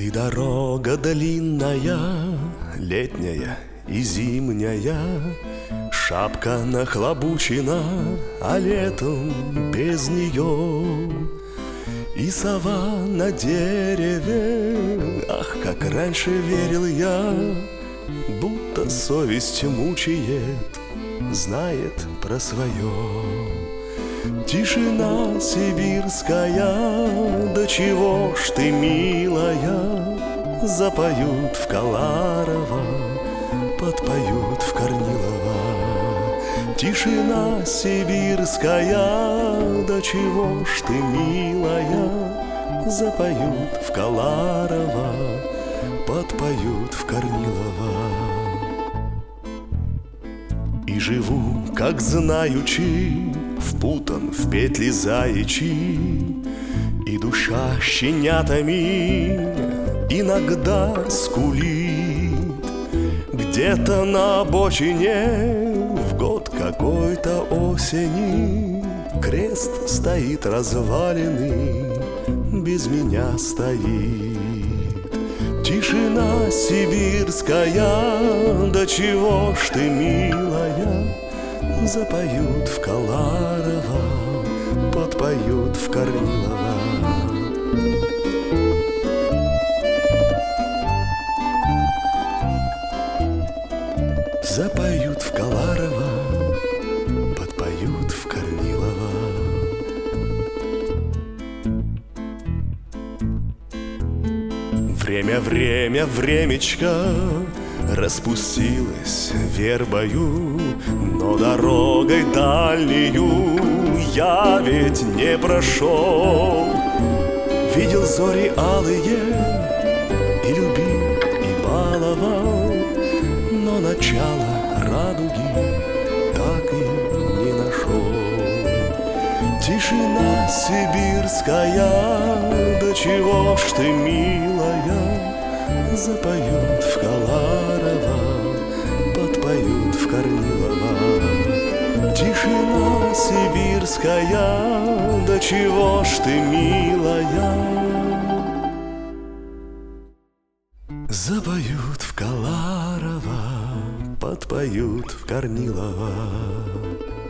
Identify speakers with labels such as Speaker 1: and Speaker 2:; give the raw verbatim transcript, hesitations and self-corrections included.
Speaker 1: Ты дорога длинная, летняя и зимняя, шапка нахлобучена, а летом без нее. И сова на дереве, ах, как раньше верил я, будто совесть мучает, знает про свое. Тишина сибирская, да чего ж ты, милая, запоют в Каларово, подпоют в Корнилово. Тишина сибирская, да чего ж ты, милая, запоют в Каларово, подпоют в Корнилово. И живу, как знаючи, впутан в петли заячьи, и душа щенятами иногда скулит. Где-то на обочине в год какой-то осени крест стоит разваленный, без меня стоит. Тишина сибирская, да чего ж ты, милая, запоют в Каларово, подпоют в Корнилово. Запоют в Каларово, подпоют в Корнилово. Время, время, времечко распустилась вербою, но дорогой дальнюю я ведь не прошел. Видел зори алые и любил, и баловал, но начало радуги так и не нашел. Тишина сибирская, да чего ж ты, милая, запоют в Каларово, подпоют в Корнилово. Тишина сибирская, да чего ж ты, милая, запоют в Каларово, подпоют в Корнилово.